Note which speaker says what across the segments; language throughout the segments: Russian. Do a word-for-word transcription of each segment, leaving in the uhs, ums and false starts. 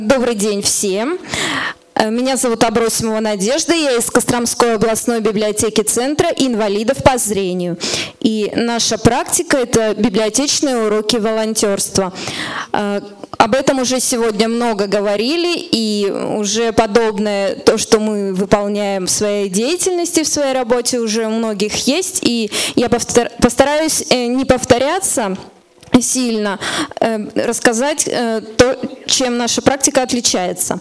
Speaker 1: Добрый день всем. Меня зовут Абросимова Надежда, я из Костромской областной библиотеки Центра инвалидов по зрению. И наша практика – это библиотечные уроки волонтерства. Об этом уже сегодня много говорили, и уже подобное, то, что мы выполняем в своей деятельности, в своей работе, уже у многих есть. И я постараюсь не повторяться сильно, рассказать то, чем наша практика отличается.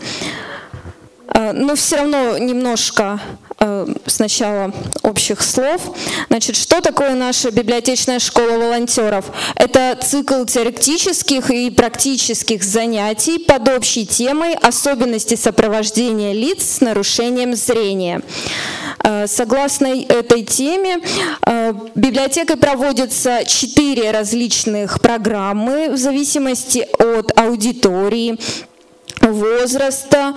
Speaker 1: Но все равно немножко сначала общих слов. Значит, что такое наша библиотечная школа волонтеров? Это цикл теоретических и практических занятий под общей темой особенности сопровождения лиц с нарушением зрения. Согласно этой теме, библиотекой проводятся четыре различных программы в зависимости от аудитории, возраста,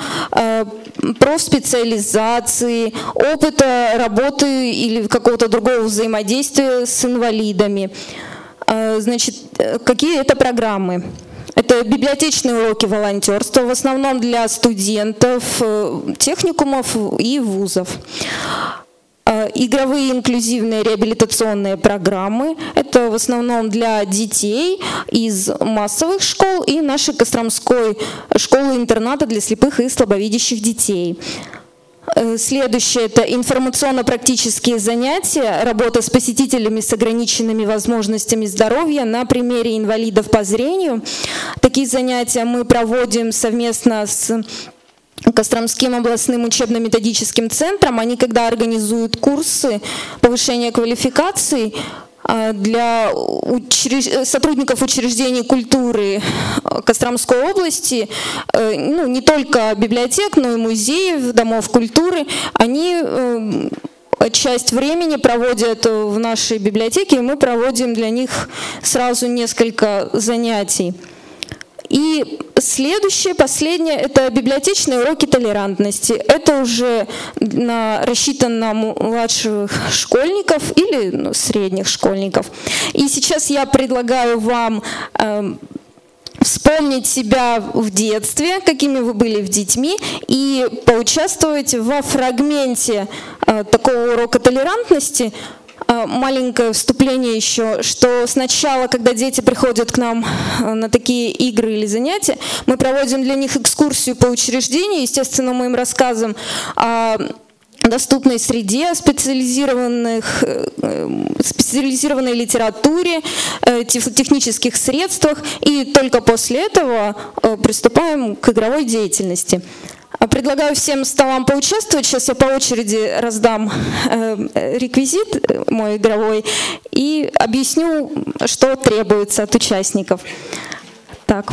Speaker 1: профспециализации, опыта работы или какого-то другого взаимодействия с инвалидами. Значит, какие это программы? Это библиотечные уроки волонтерства, в основном для студентов, техникумов и вузов. Игровые инклюзивные реабилитационные программы. Это в основном для детей из массовых школ и нашей Костромской школы-интерната для слепых и слабовидящих детей. Следующее – это информационно-практические занятия, работа с посетителями с ограниченными возможностями здоровья на примере инвалидов по зрению. Такие занятия мы проводим совместно с Костромским областным учебно-методическим центром. Они когда организуют курсы повышения квалификации для учреж... сотрудников учреждений культуры Костромской области, ну, не только библиотек, но и музеев, домов культуры, они часть времени проводят в нашей библиотеке, и мы проводим для них сразу несколько занятий. И следующее, последнее, это библиотечные уроки толерантности. Это уже на, рассчитано на младших школьников или ну, средних школьников. И сейчас я предлагаю вам э, вспомнить себя в детстве, какими вы были в детьми, и поучаствовать во фрагменте э, такого урока толерантности. Маленькое вступление еще, что сначала, когда дети приходят к нам на такие игры или занятия, мы проводим для них экскурсию по учреждению, естественно, мы им рассказываем о доступной среде, о специализированных, специализированной литературе, технических средствах, и только после этого приступаем к игровой деятельности. Предлагаю всем столам поучаствовать. Сейчас я по очереди раздам э, реквизит мой игровой и объясню, что требуется от участников. Так.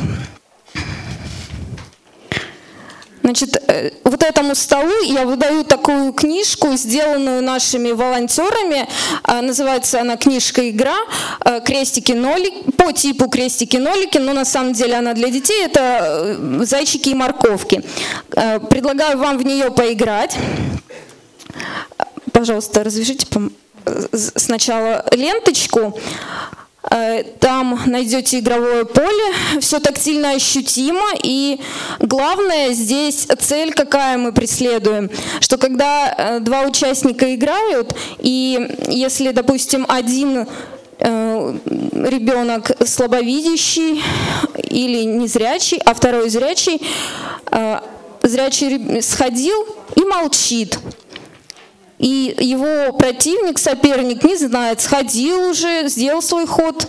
Speaker 1: Значит, вот этому столу я выдаю такую книжку, сделанную нашими волонтерами. Называется она «Книжка-игра. Крестики-нолики», по типу крестики-нолики, но на самом деле она для детей. Это зайчики и морковки. Предлагаю вам в нее поиграть. Пожалуйста, развяжите сначала ленточку. Там найдете игровое поле, все тактильно ощутимо, и главное здесь цель, какая мы преследуем, что когда два участника играют, и если, допустим, один ребенок слабовидящий или незрячий, а второй зрячий, зрячий сходил и молчит. И его противник, соперник не знает, сходил уже, сделал свой ход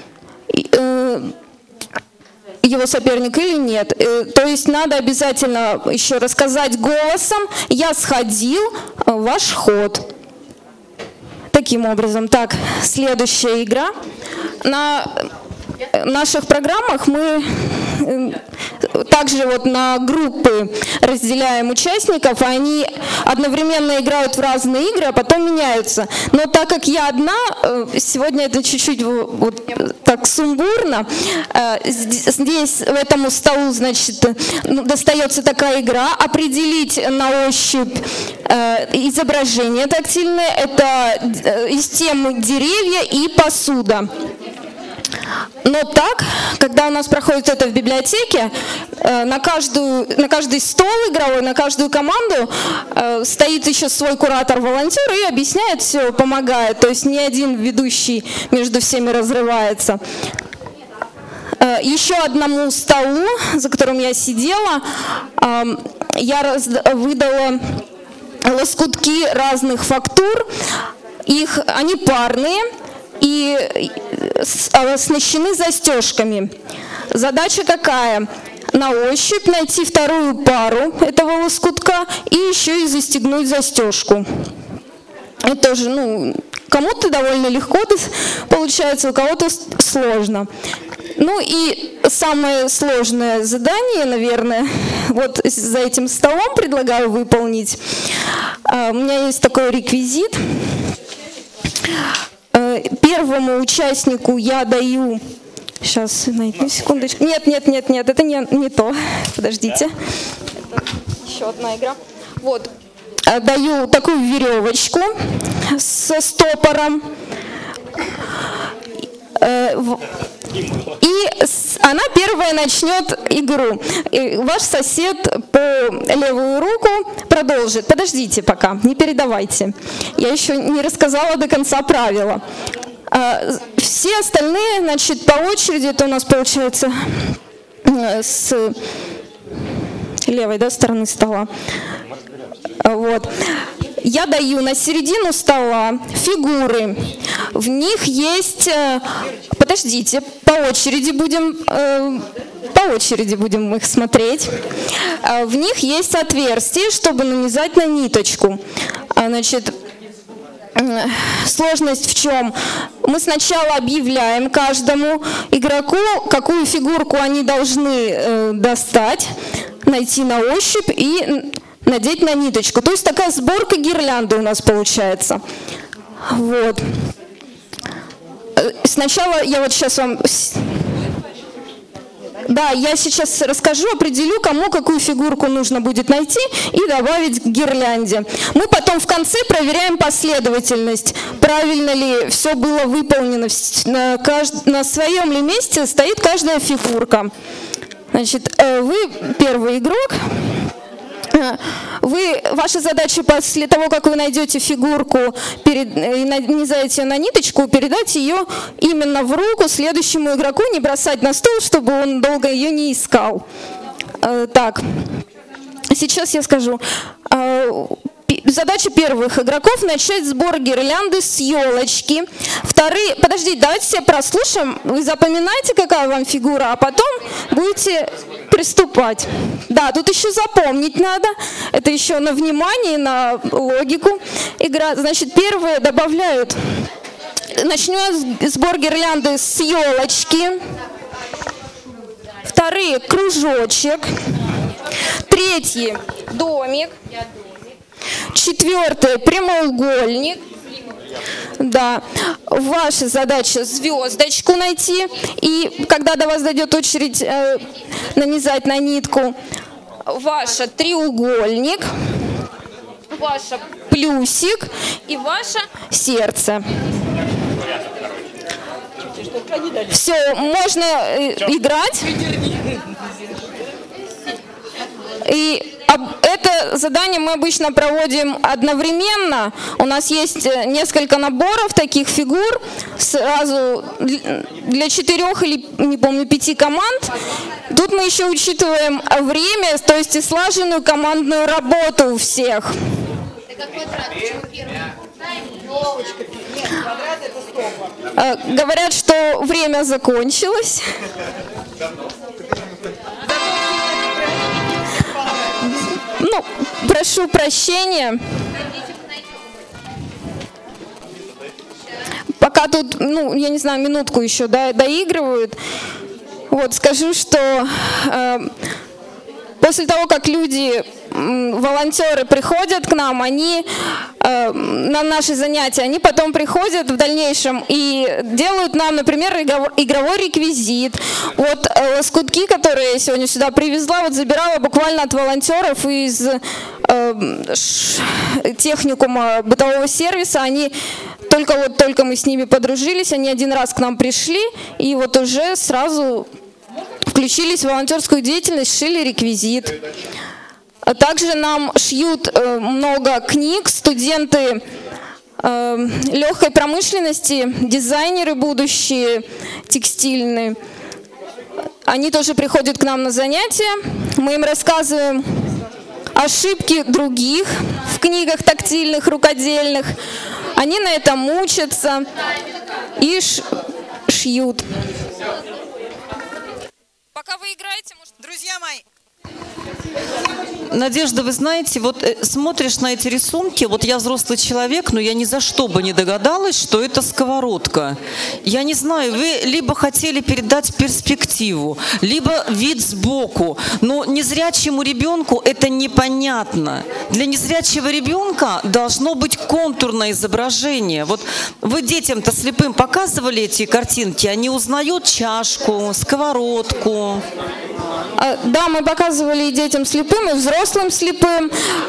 Speaker 1: его соперник или нет. То есть надо обязательно еще рассказать голосом: «Я сходил, ваш ход». Таким образом. Так, следующая игра. На наших программах мы также вот на группы разделяем участников, они одновременно играют в разные игры, а потом меняются. Но так как я одна, сегодня это чуть-чуть вот так сумбурно. Здесь, в этому столу, значит, достается такая игра: определить на ощупь изображение тактильное. Это из темы деревья и посуда. Но так, когда у нас проходит это в библиотеке, на, каждую, на каждый стол игровой, на каждую команду стоит еще свой куратор-волонтер и объясняет все, помогает. То есть ни один ведущий между всеми разрывается. Еще одному столу, за которым я сидела, я раз, выдала лоскутки разных фактур. Их, они парные и оснащены застежками. Задача какая? На ощупь найти вторую пару этого лоскутка и еще и застегнуть застежку. Это тоже, ну, кому-то довольно легко получается, у кого-то сложно. Ну и самое сложное задание, наверное, вот за этим столом предлагаю выполнить. У меня есть такой реквизит. Первому участнику я даю... Сейчас, найду секундочку. Нет, нет, нет, нет, это не, не то. Подождите. Еще одна игра. Вот. Даю такую веревочку со стопором. И она первая начнет игру. И ваш сосед по левую руку продолжит. Подождите пока, не передавайте. Я еще не рассказала до конца правила. Все остальные, значит, по очереди, это у нас получается с левой, да, стороны стола. Вот. Я даю на середину стола фигуры. В них есть... Подождите, по очереди будем... По очереди будем их смотреть. В них есть отверстие, чтобы нанизать на ниточку. Значит, сложность в чем? Мы сначала объявляем каждому игроку, какую фигурку они должны достать, найти на ощупь и... надеть на ниточку. То есть такая сборка гирлянды у нас получается. Вот. Сначала я вот сейчас вам... Да, я сейчас расскажу, определю, кому какую фигурку нужно будет найти и добавить к гирлянде. Мы потом в конце проверяем последовательность, правильно ли все было выполнено, на, кажд... на своем ли месте стоит каждая фигурка. Значит, вы первый игрок. Вы, ваша задача после того, как вы найдете фигурку перед, и нанизаете ее на ниточку, передать ее именно в руку следующему игроку, не бросать на стол, чтобы он долго ее не искал. Так, сейчас я скажу. Задача первых игроков — начать сбор гирлянды с елочки. Вторые... Подождите, давайте все прослушаем. Вы запоминаете, какая вам фигура, а потом будете приступать. Да, тут еще запомнить надо. Это еще на внимание, на логику игра. Значит, первые добавляют... Начнем сбор гирлянды с елочки. Вторые — кружочек. Третьи — домик. Четвертое — прямоугольник. Да. Ваша задача — звездочку найти. И когда до вас дойдет очередь э, нанизать на нитку, ваша — треугольник, ваша — плюсик и ваше — сердце. Все, можно э, играть. И это задание мы обычно проводим одновременно. У нас есть несколько наборов таких фигур сразу для четырех или, не помню, пяти команд. Тут мы еще учитываем время, то есть и слаженную командную работу у всех. Говорят, что время закончилось. Ну, прошу прощения. Пока тут, ну, я не знаю, минутку еще да, доигрывают. Вот, скажу, что э, после того, как люди, волонтеры приходят к нам, они э, на наши занятия, они потом приходят в дальнейшем и делают нам, например, игровой реквизит. Вот э, лоскутки, которые я сегодня сюда привезла, вот забирала буквально от волонтеров из э, техникума бытового сервиса. Они только вот только мы с ними подружились, они один раз к нам пришли, и вот уже сразу включились в волонтерскую деятельность, шили реквизит. Также нам шьют э, много книг, студенты э, легкой промышленности, дизайнеры будущие, текстильные. Они тоже приходят к нам на занятия, мы им рассказываем ошибки других в книгах тактильных, рукодельных. Они на этом учатся и шьют.
Speaker 2: Пока вы играете, может... Друзья мои,
Speaker 3: Надежда, вы знаете, вот э, смотришь на эти рисунки, вот я взрослый человек, но я ни за что бы не догадалась, что это сковородка. Я не знаю, вы либо хотели передать перспективу, либо вид сбоку, но незрячему ребенку это непонятно. Для незрячего ребенка должно быть контурное изображение. Вот вы детям-то слепым показывали эти картинки, они узнают чашку, сковородку.
Speaker 1: Да, мы показывали и детям слепым, и взрослым слепым.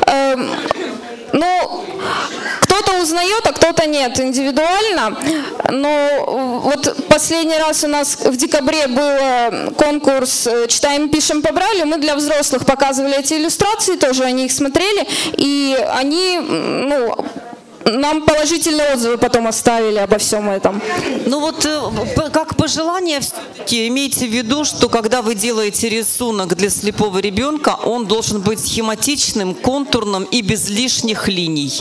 Speaker 1: Ну, кто-то узнает, а кто-то нет, индивидуально. Но вот последний раз у нас в декабре был конкурс «Читаем, пишем по Брайлю». Мы для взрослых показывали эти иллюстрации, тоже они их смотрели, и они, ну, нам положительные отзывы потом оставили обо всем этом.
Speaker 3: Ну вот как пожелание, имейте в виду, что когда вы делаете рисунок для слепого ребенка, он должен быть схематичным, контурным и без лишних линий.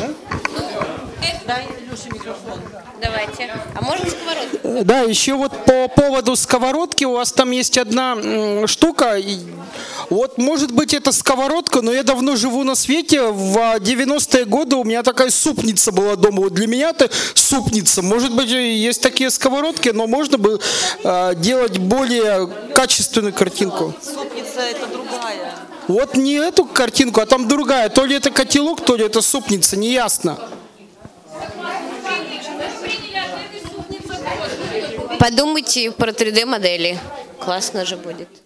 Speaker 2: давайте. А можно сковородку?
Speaker 4: Да, еще вот по поводу сковородки, у вас там есть одна м, штука. Вот, может быть, это сковородка, но я давно живу на свете. В девяностые годы у меня такая супница была дома. Вот для меня это супница. Может быть, есть такие сковородки, но можно бы э, делать более качественную картинку.
Speaker 3: Супница — это другая.
Speaker 4: Вот не эту картинку, а там другая. То ли это котелок, то ли это супница, неясно.
Speaker 2: Подумайте про три дэ модели. Классно же будет.